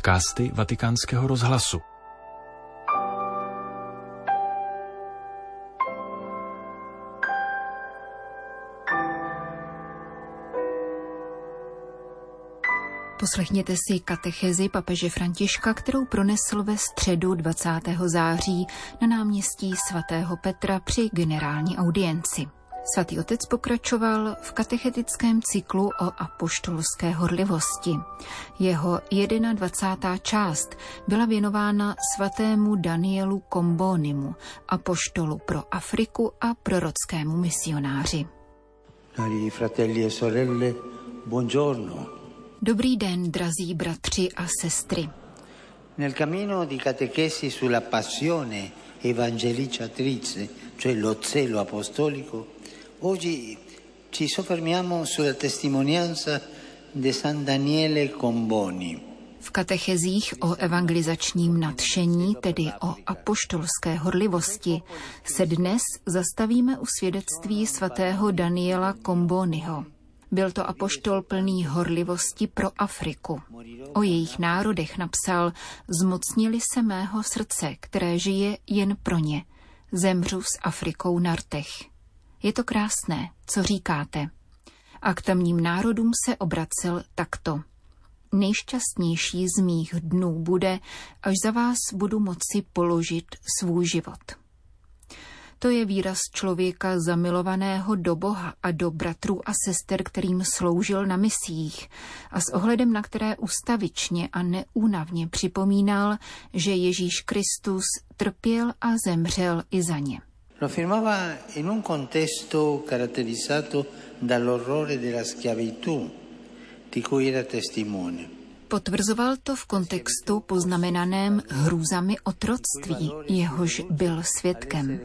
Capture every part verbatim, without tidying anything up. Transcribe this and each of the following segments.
Podcasty Vatikánského rozhlasu. Poslechněte si katechezi papeže Františka, kterou pronesl ve středu dvacátého září na náměstí svatého Petra při generální audienci. Svatý otec pokračoval v katechetickém cyklu o apoštolské horlivosti. Jeho dvacátá část byla věnována svatému Danielu Combonimu, apoštolu pro Afriku a prorockému misionáři. Cari fratelli e sorelle, buongiorno. Dobrý den, drazí bratři a sestry. Nel cammino di catechesi sulla passione evangelizzatrice, cioè lo zelo apostolico, oggi ci soffermiamo sulla testimonianza di San Daniele Comboni. V katechezích o evangelizačním nadšení, tedy o apoštolské horlivosti, se dnes zastavíme u svědectví svatého Daniela Comboniho. Byl to apoštol plný horlivosti pro Afriku. O jejich národech napsal: zmocnili se mého srdce, které žije jen pro ně. Zemřu s Afrikou na rtech. Je to krásné, co říkáte. A k tamním národům se obracel takto. Nejšťastnější z mých dnů bude, až za vás budu moci položit svůj život. To je výraz člověka zamilovaného do Boha a do bratrů a sester, kterým sloužil na misiích a s ohledem na které ustavičně a neúnavně připomínal, že Ježíš Kristus trpěl a zemřel i za ně. Lo affermava in un contesto caratterizzato dall'orrore della schiavitù, di cui era testimone. Potvrzoval to v kontextu poznamenaném hrůzami otroctví, jehož byl svědkem.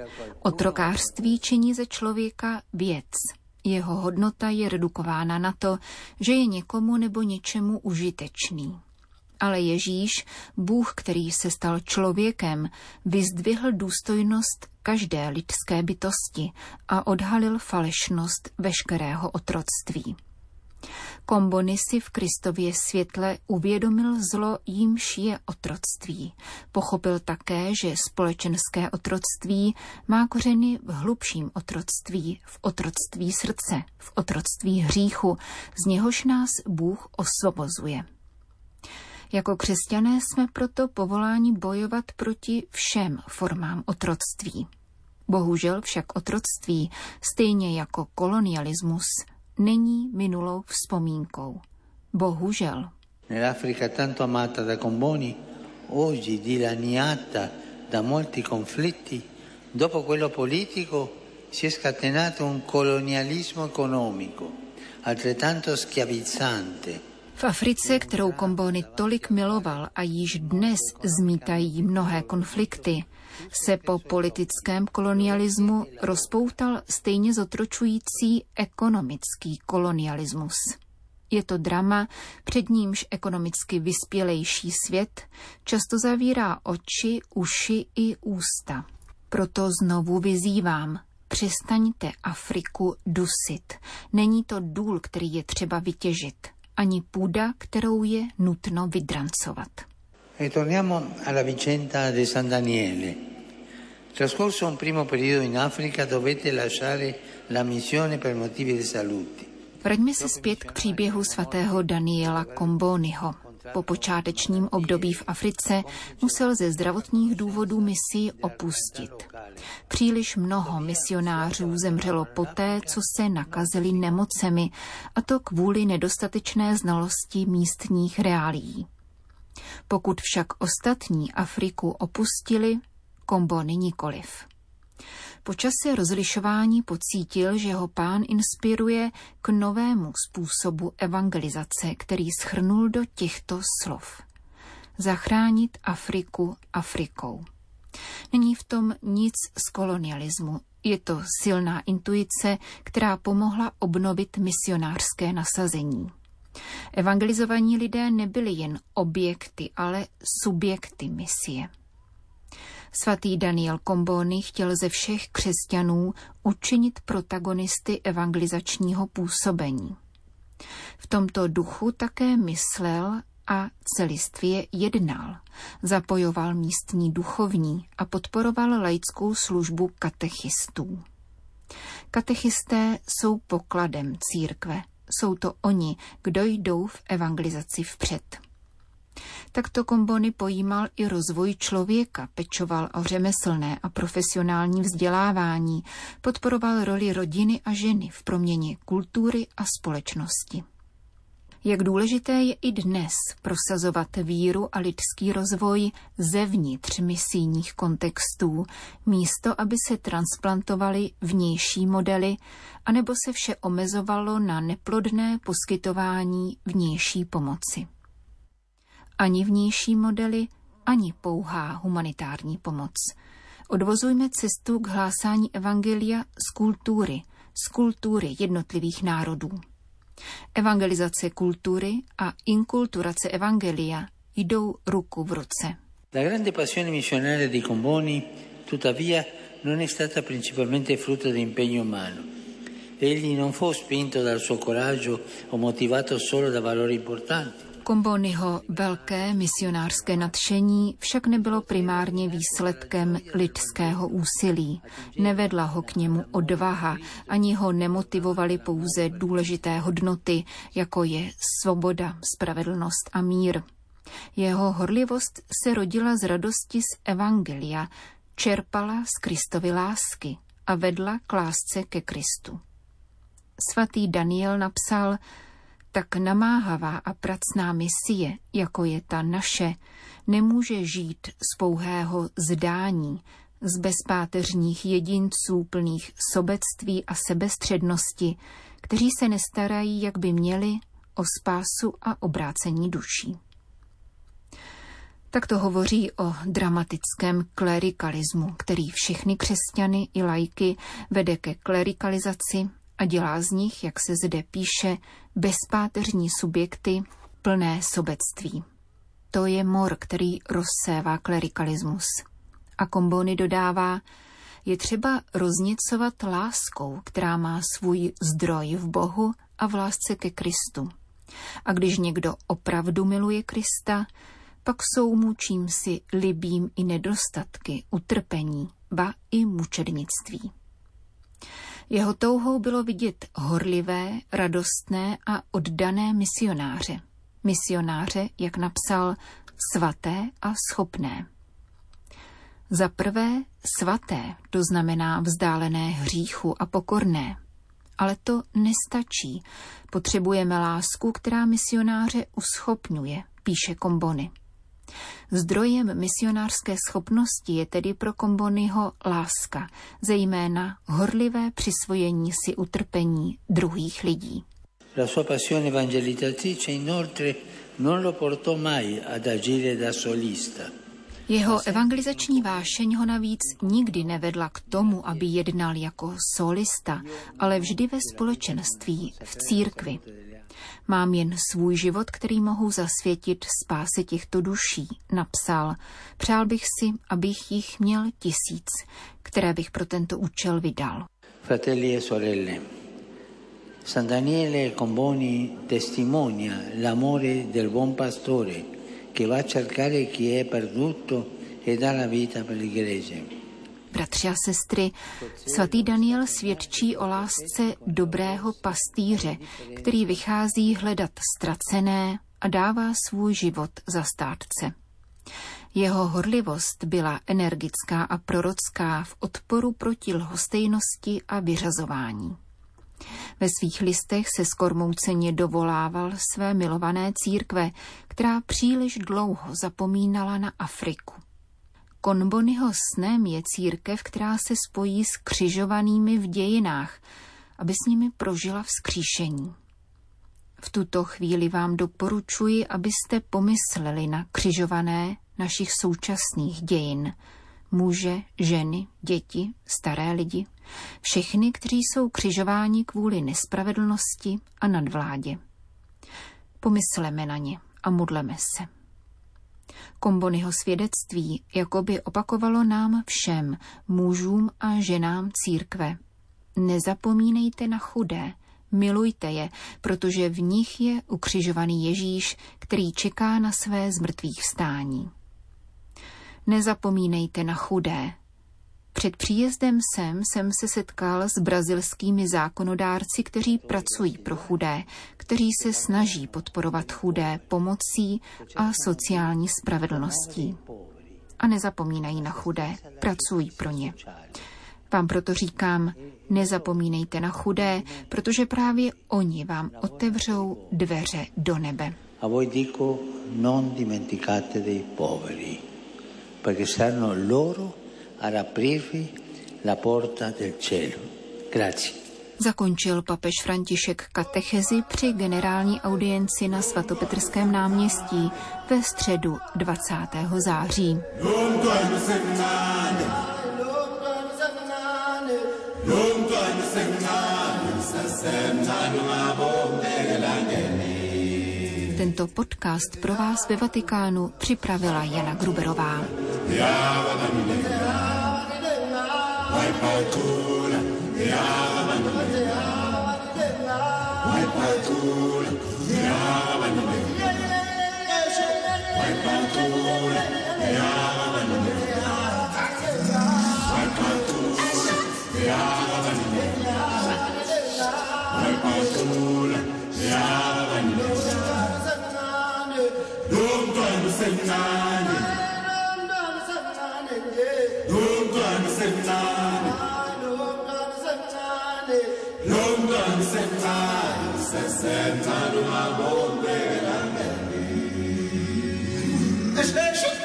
Otrokářství činí ze člověka věc. Jeho hodnota je redukována na to, že je někomu nebo něčemu užitečný. Ale Ježíš, Bůh, který se stal člověkem, vyzdvihl důstojnost každé lidské bytosti a odhalil falešnost veškerého otroctví. Comboni si v Kristově světle uvědomil zlo, jímž je otroctví. Pochopil také, že společenské otroctví má kořeny v hlubším otroctví, v otroctví srdce, v otroctví hříchu, z něhož nás Bůh osvobozuje. Jako křesťané jsme proto povoláni bojovat proti všem formám otroctví. Bohužel však otroctví, stejně jako kolonialismus, není minulou vzpomínkou. Bohužel. Nell'Africa tanto amata da Comboni, oggi dilaniata da molti conflitti, dopo quello politico si è scatenato un colonialismo economico, altrettanto schiavizzante. V Africe, kterou Comboni tolik miloval a již dnes zmítají mnohé konflikty, se po politickém kolonialismu rozpoutal stejně zotročující ekonomický kolonialismus. Je to drama, před nímž ekonomicky vyspělejší svět často zavírá oči, uši i ústa. Proto znovu vyzývám, přestaňte Afriku dusit. Není to důl, který je třeba vytěžit, ani půda, kterou je nutno vydrancovat. E torniamo alla vicenda di San Daniele. Trascorso un primo periodo in Africa dovette lasciare la missione per motivi di salute. Vraťme se zpět k příběhu svatého Daniela Comboniho. Po počátečním období v Africe musel ze zdravotních důvodů misii opustit. Příliš mnoho misionářů zemřelo poté, co se nakazili nemocemi, a to kvůli nedostatečné znalosti místních reálií. Pokud však ostatní Afriku opustili, Comboni nikoliv. Po čase rozlišování pocítil, že ho Pán inspiruje k novému způsobu evangelizace, který shrnul do těchto slov. Zachránit Afriku Afrikou. Není v tom nic z kolonialismu. Je to silná intuice, která pomohla obnovit misionářské nasazení. Evangelizovaní lidé nebyli jen objekty, ale subjekty misie. Svatý Daniel Comboni chtěl ze všech křesťanů učinit protagonisty evangelizačního působení. V tomto duchu také myslel a celistvě jednal, zapojoval místní duchovní a podporoval laickou službu katechistů. Katechisté jsou pokladem církve, jsou to oni, kdo jdou v evangelizaci vpřed. Takto Comboni pojímal i rozvoj člověka, pečoval o řemeslné a profesionální vzdělávání, podporoval roli rodiny a ženy v proměně kultury a společnosti. Jak důležité je i dnes prosazovat víru a lidský rozvoj zevnitř misijních kontextů, místo aby se transplantovaly vnější modely, anebo se vše omezovalo na neplodné poskytování vnější pomoci. Ani vnější modely, ani pouhá humanitární pomoc. Odvozujme cestu k hlásání evangelia z kultury, z kultury jednotlivých národů. Evangelizace kultury a inkulturace evangelia jdou ruku v ruce. La grande passione missionaria di Comboni, tuttavia, non è stata principalmente frutto di impegno umano. Egli non fu spinto dal suo coraggio o motivato solo da valori importanti. Comboniho velké misionářské nadšení však nebylo primárně výsledkem lidského úsilí. Nevedla ho k němu odvaha, ani ho nemotivovaly pouze důležité hodnoty, jako je svoboda, spravedlnost a mír. Jeho horlivost se rodila z radosti z evangelia, čerpala z Kristovy lásky a vedla k lásce ke Kristu. Svatý Daniel napsal: tak namáhavá a pracná misie, jako je ta naše, nemůže žít z pouhého zdání, z bezpáteřních jedinců plných sobectví a sebestřednosti, kteří se nestarají, jak by měli, o spásu a obrácení duší. Tak to hovoří o dramatickém klerikalismu, který všechny křesťany i laiky vede ke klerikalizaci a dělá z nich, jak se zde píše, bezpáteřní subjekty plné sobectví. To je mor, který rozsévá klerikalismus. A Comboni dodává, je třeba rozněcovat láskou, která má svůj zdroj v Bohu a v lásce ke Kristu. A když někdo opravdu miluje Krista, pak jsou mu čímsi libým i nedostatky, utrpení, ba i mučednictví. Jeho touhou bylo vidět horlivé, radostné a oddané misionáře. Misionáře, jak napsal, svaté a schopné. Za prvé svaté, to znamená vzdálené hříchu a pokorné. Ale to nestačí. Potřebujeme lásku, která misionáře uschopňuje, píše Comboni. Zdrojem misionářské schopnosti je tedy pro Comboniho láska, zejména horlivé přisvojení si utrpení druhých lidí. La sua passione evangelizzatrice inoltre non lo portò mai ad agire da solista. Jeho evangelizační vášeň ho navíc nikdy nevedla k tomu, aby jednal jako solista, ale vždy ve společenství, v církvi. Mám jen svůj život, který mohu zasvětit spáse těchto duší, napsal. Přál bych si, abych jich měl tisíc, které bych pro tento účel vydal. Fratelli e sorelle, San Daniele Comboni testimonia l'amore del buon pastore che va a cercare chi è perduto e dà la vita per l'Iglesia. Bratři a sestry, svatý Daniel svědčí o lásce dobrého pastýře, který vychází hledat ztracené a dává svůj život za státce. Jeho horlivost byla energická a prorocká v odporu proti lhostejnosti a vyřazování. Ve svých listech se skormouceně dovolával své milované církve, která příliš dlouho zapomínala na Afriku. Comboniho snem je církev, která se spojí s křižovanými v dějinách, aby s nimi prožila vzkříšení. V tuto chvíli vám doporučuji, abyste pomysleli na křižované našich současných dějin. Muže, ženy, děti, staré lidi, všechny, kteří jsou křižováni kvůli nespravedlnosti a nadvládě. Pomysleme na ně a modleme se. Comboniho svědectví jakoby opakovalo nám všem, mužům a ženám církve. Nezapomínejte na chudé, Milujte je, protože v nich je ukřižovaný Ježíš, který čeká na své zmrtvých vstání. Nezapomínejte na chudé. Před příjezdem sem jsem se setkal s brazilskými zákonodárci, kteří pracují pro chudé, kteří se snaží podporovat chudé pomocí a sociální spravedlností. A nezapomínají na chudé, pracují pro ně. Vám proto říkám, nezapomínejte na chudé, protože právě oni vám otevřou dveře do nebe. A voi dico, non dimenticate dei poveri, perché saranno loro ad aprirvi la porta del cielo. Grazie. Zakončil papež František katechezi při generální audienci na svatopetrském náměstí ve středu dvacátého září. Tento podcast pro vás ve Vatikánu připravila Jana Gruberová. Especially